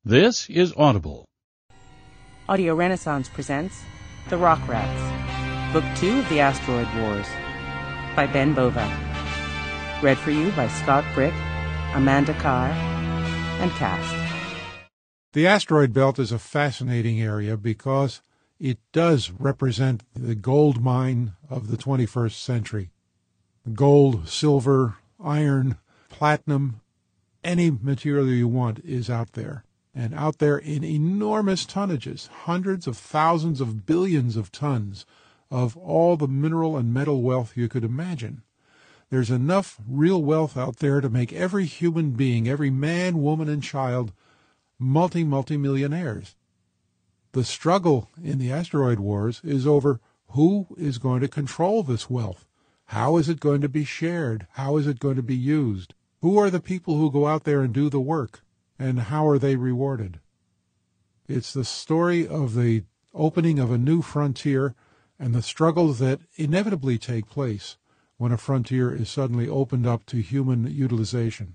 This is Audible. Audio Renaissance presents The Rock Rats, Book 2 of the Asteroid Wars, by Ben Bova. Read for you by Scott Brick, Amanda Carr, and cast. The asteroid belt is a fascinating area because it does represent the gold mine of the 21st century. Gold, silver, iron, platinum, any material you want is out there. And out there in enormous tonnages, hundreds of thousands of billions of tons of all the mineral and metal wealth you could imagine. There's enough real wealth out there to make every human being, every man, woman, and child, multi-millionaires. The struggle in the asteroid wars is over who is going to control this wealth. How is it going to be shared? How is it going to be used? Who are the people who go out there and do the work? And how are they rewarded? It's the story of the opening of a new frontier and the struggles that inevitably take place when a frontier is suddenly opened up to human utilization.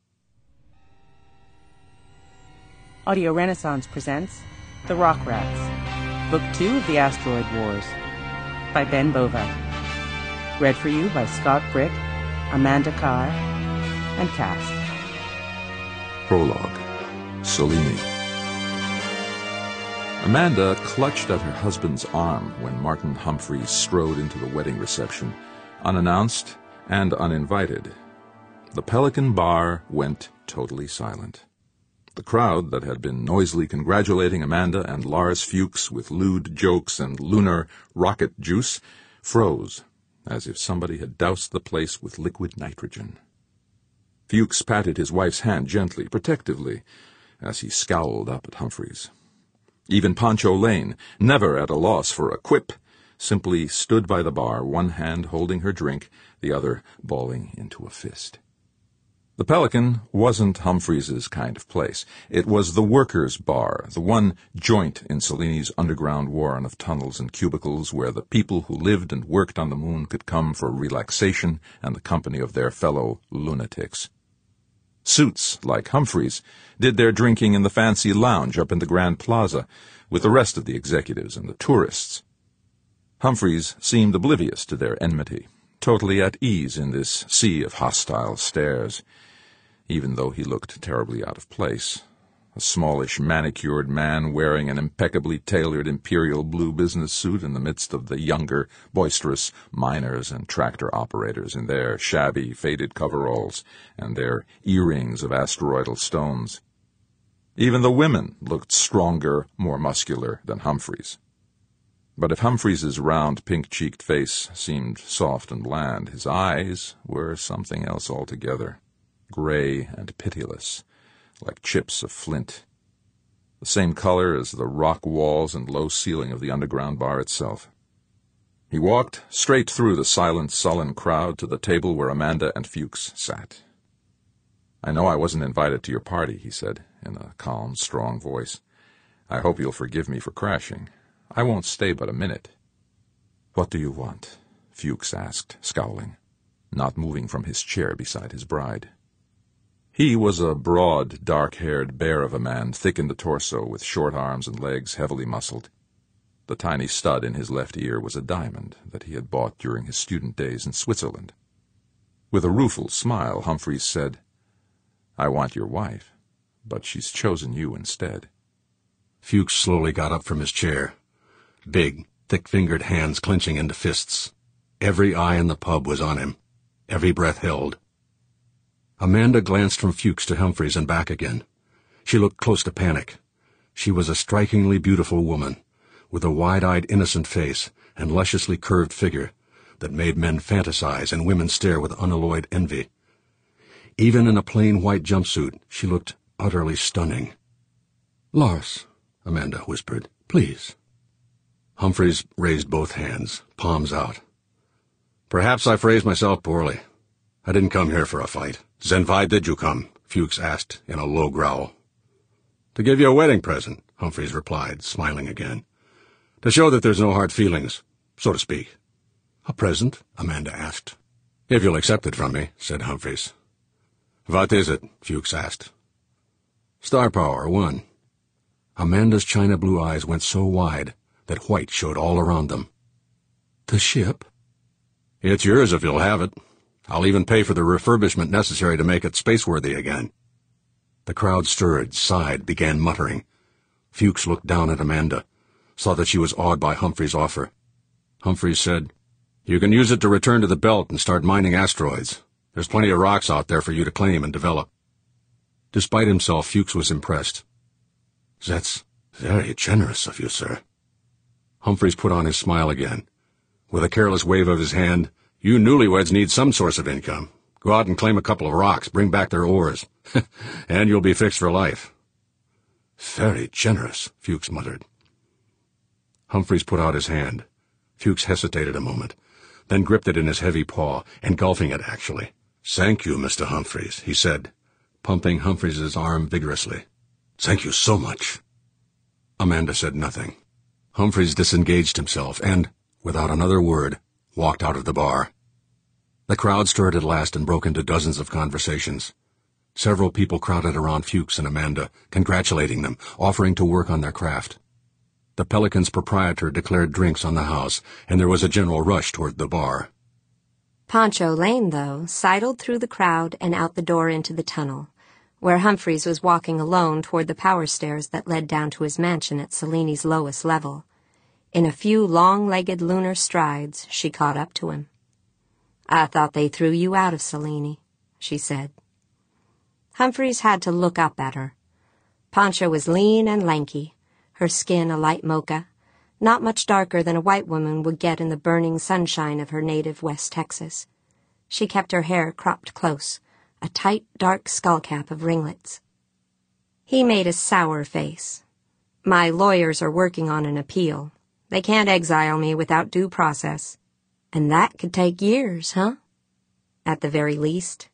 Audio Renaissance presents The Rock Rats, Book 2 of the Asteroid Wars, by Ben Bova. Read for you by Scott Brick, Amanda Carr, and cast. Prologue. Selene. Amanda clutched at her husband's arm when Martin Humphreys strode into the wedding reception, unannounced and uninvited. The Pelican Bar went totally silent. The crowd that had been noisily congratulating Amanda and Lars Fuchs with lewd jokes and lunar rocket juice froze, as if somebody had doused the place with liquid nitrogen. Fuchs patted his wife's hand gently, protectively, as he scowled up at Humphreys. Even Pancho Lane, never at a loss for a quip, simply stood by the bar, one hand holding her drink, the other balling into a fist. The Pelican wasn't Humphreys's kind of place. It was the workers' bar, the one joint in Selene's underground warren of tunnels and cubicles where the people who lived and worked on the moon could come for relaxation and the company of their fellow lunatics. Suits, like Humphreys, did their drinking in the fancy lounge up in the Grand Plaza with the rest of the executives and the tourists. Humphreys seemed oblivious to their enmity, totally at ease in this sea of hostile stares, even though he looked terribly out of place. A smallish, manicured man wearing an impeccably tailored imperial blue business suit in the midst of the younger, boisterous miners and tractor operators in their shabby, faded coveralls and their earrings of asteroidal stones. Even the women looked stronger, more muscular than Humphreys. But if Humphreys's round, pink-cheeked face seemed soft and bland, his eyes were something else altogether, gray and pitiless, like chips of flint, the same color as the rock walls and low ceiling of the underground bar itself. He walked straight through the silent, sullen crowd to the table where Amanda and Fuchs sat. "I know I wasn't invited to your party," he said, in a calm, strong voice. "I hope you'll forgive me for crashing. I won't stay but a minute." "What do you want?" Fuchs asked, scowling, not moving from his chair beside his bride. He was a broad, dark-haired bear of a man, thick in the torso, with short arms and legs heavily muscled. The tiny stud in his left ear was a diamond that he had bought during his student days in Switzerland. With a rueful smile, Humphreys said, "I want your wife, but she's chosen you instead." Fuchs slowly got up from his chair, big, thick-fingered hands clenching into fists. Every eye in the pub was on him, every breath held. Amanda glanced from Fuchs to Humphreys and back again. She looked close to panic. She was a strikingly beautiful woman, with a wide-eyed, innocent face and lusciously curved figure that made men fantasize and women stare with unalloyed envy. Even in a plain white jumpsuit, she looked utterly stunning. "Lars," Amanda whispered, "please." Humphreys raised both hands, palms out. "Perhaps I phrased myself poorly. I didn't come here for a fight." "Then why did you come?" Fuchs asked in a low growl. "To give you a wedding present," Humphreys replied, smiling again. "To show that there's no hard feelings, so to speak." "A present?" Amanda asked. "If you'll accept it from me," said Humphreys. "What is it?" Fuchs asked. "Star Power 1, Amanda's china blue eyes went so wide that white showed all around them. "The ship?" "It's yours if you'll have it. I'll even pay for the refurbishment necessary to make it spaceworthy again." The crowd stirred, sighed, began muttering. Fuchs looked down at Amanda, saw that she was awed by Humphrey's offer. Humphreys said, "You can use it to return to the belt and start mining asteroids. There's plenty of rocks out there for you to claim and develop." Despite himself, Fuchs was impressed. "That's very generous of you, sir." Humphreys put on his smile again. With a careless wave of his hand, "You newlyweds need some source of income. Go out and claim a couple of rocks, bring back their ores, and you'll be fixed for life." "Very generous," Fuchs muttered. Humphreys put out his hand. Fuchs hesitated a moment, then gripped it in his heavy paw, engulfing it, actually. "Thank you, Mr. Humphreys," he said, pumping Humphreys's arm vigorously. "Thank you so much." Amanda said nothing. Humphreys disengaged himself and, without another word, walked out of the bar. The crowd stirred at last and broke into dozens of conversations. Several people crowded around Fuchs and Amanda, congratulating them, offering to work on their craft. The Pelican's proprietor declared drinks on the house, and there was a general rush toward the bar. Poncho Lane, though, sidled through the crowd and out the door into the tunnel, where Humphreys was walking alone toward the power stairs that led down to his mansion at Seleni's lowest level. In a few long-legged lunar strides, she caught up to him. "I thought they threw you out of Selene," she said. Humphreys had to look up at her. Poncho was lean and lanky, her skin a light mocha, not much darker than a white woman would get in the burning sunshine of her native West Texas. She kept her hair cropped close, a tight, dark skullcap of ringlets. He made a sour face. "My lawyers are working on an appeal. They can't exile me without due process. And that could take years, huh? At the very least."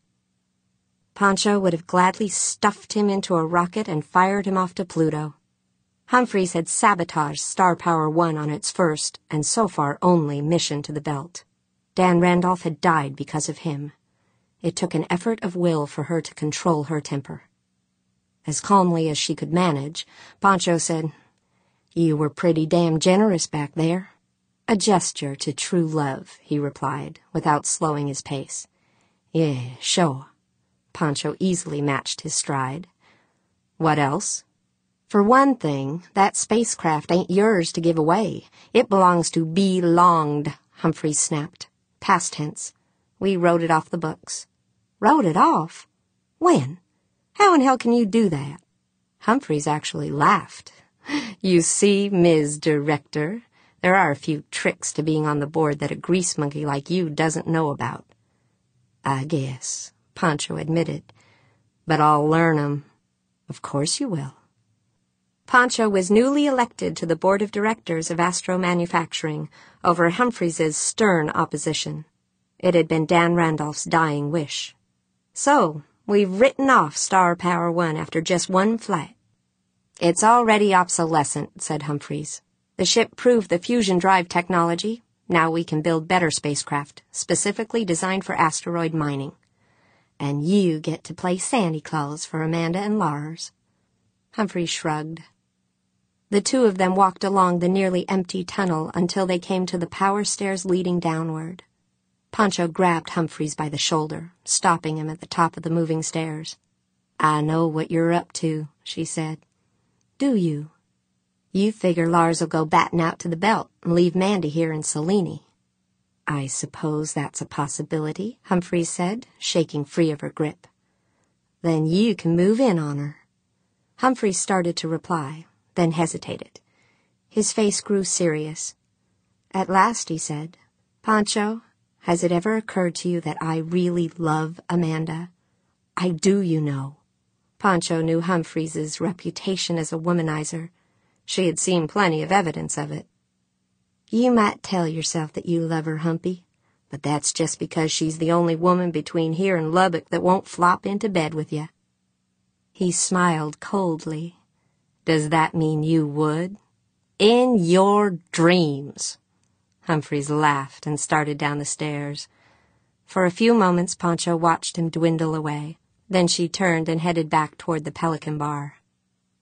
Poncho would have gladly stuffed him into a rocket and fired him off to Pluto. Humphreys had sabotaged Star Power 1 on its first, and so far only, mission to the belt. Dan Randolph had died because of him. It took an effort of will for her to control her temper. As calmly as she could manage, Poncho said, "You were pretty damn generous back there." "A gesture to true love," he replied, without slowing his pace. "Yeah, sure." Poncho easily matched his stride. "What else?" "For one thing, that spacecraft ain't yours to give away. It belongs to belonged," Humphreys snapped. "Past tense. We wrote it off the books." "Wrote it off? When? How in hell can you do that?" Humphreys actually laughed. "You see, Ms. Director, there are a few tricks to being on the board that a grease monkey like you doesn't know about." "I guess," Poncho admitted. "But I'll learn 'em." "Of course you will." Poncho was newly elected to the board of directors of Astro Manufacturing over Humphreys's stern opposition. It had been Dan Randolph's dying wish. "So, we've written off Star Power 1 after just one flight." "It's already obsolescent," said Humphreys. "The ship proved the fusion drive technology. Now we can build better spacecraft, specifically designed for asteroid mining. And you get to play Santa Claus for Amanda and Lars." Humphreys shrugged. The two of them walked along the nearly empty tunnel until they came to the power stairs leading downward. Poncho grabbed Humphreys by the shoulder, stopping him at the top of the moving stairs. "I know what you're up to," she said. "Do you? You figure Lars'll go batting out to the belt and leave Mandy here in Selene." "I suppose that's a possibility," Humphreys said, shaking free of her grip. "Then you can move in on her." Humphreys started to reply, then hesitated. His face grew serious. At last he said, "Poncho, has it ever occurred to you that I really love Amanda? I do, you know." Poncho knew Humphreys's reputation as a womanizer. She had seen plenty of evidence of it. "You might tell yourself that you love her, Humpy, but that's just because she's the only woman between here and Lubbock that won't flop into bed with you." He smiled coldly. "Does that mean you would?" "In your dreams." Humphreys laughed and started down the stairs. For a few moments Poncho watched him dwindle away. Then she turned and headed back toward the Pelican Bar.